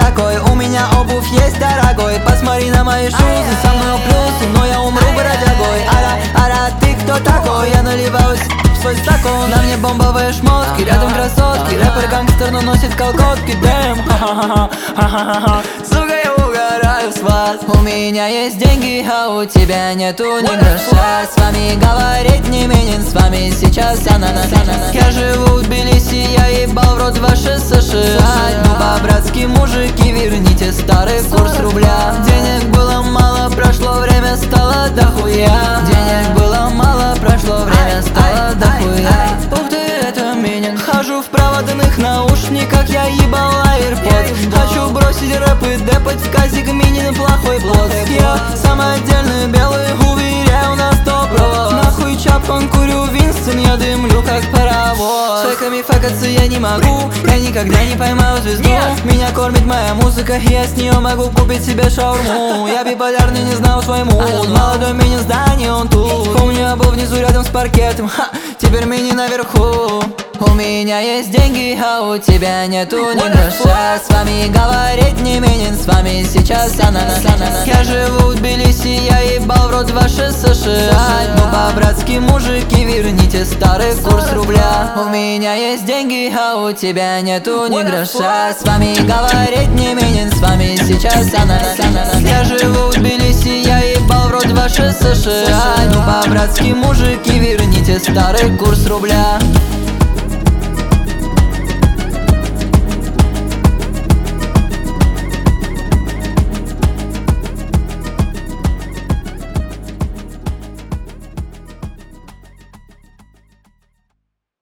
такой? У меня обувь есть, дорогой. Посмотри на мои шузы, со мной плюсы, но я умру бродягой. Ара, ты кто такой? Я наливаюсь в свой стакан. На мне бомбовые шмотки, рядом красотки. Рэпер-гангстер, но носит колготки. Дэм, ха-ха-ха-ха. Сука, я угораю с вас. У меня есть деньги, а у тебя нету ни гроша. С вами говорить не менен, с вами сейчас ананас. Я живу в Тбилиси, я ебал в рот ваши США. Ну по-братски, мужики, верните старый курс рубля. Денег было мало, прошло время, стало дохуя. Денег было мало, прошло время, стало дохуя. Ух ты, это менен. Хожу в проводных наушниках, я ебал AirPods. Хочу бросить рэп и депать в казик минин плохой плод. Я самый отдельный белый, уверяю на 100%. Нахуй чапком курю Винстон, я дымлю как паровоз. С фейками фэкаться я не могу, я никогда не поймаю звезду. Меня кормит моя музыка, я с нее могу купить себе шаурму. Я биполярный, не знал свой муд. Молодой мини в здании, он тут. Помню, я был внизу рядом с паркетом, теперь мини наверху. У меня есть деньги, а у тебя нету ни гроша. С вами говорить не менен, с вами сейчас ананас. Я живу в Тбилиси, я ебал в рот ваши США. Ну по-братски, мужики, верните старый курс рубля. У меня есть деньги, а у тебя нету ни гроша. С вами говорить не менен, с вами сейчас ананас. Я живу в Тбилиси, я ебал в рот ваши США. Ну по-братски, мужики, верните старый курс рубля.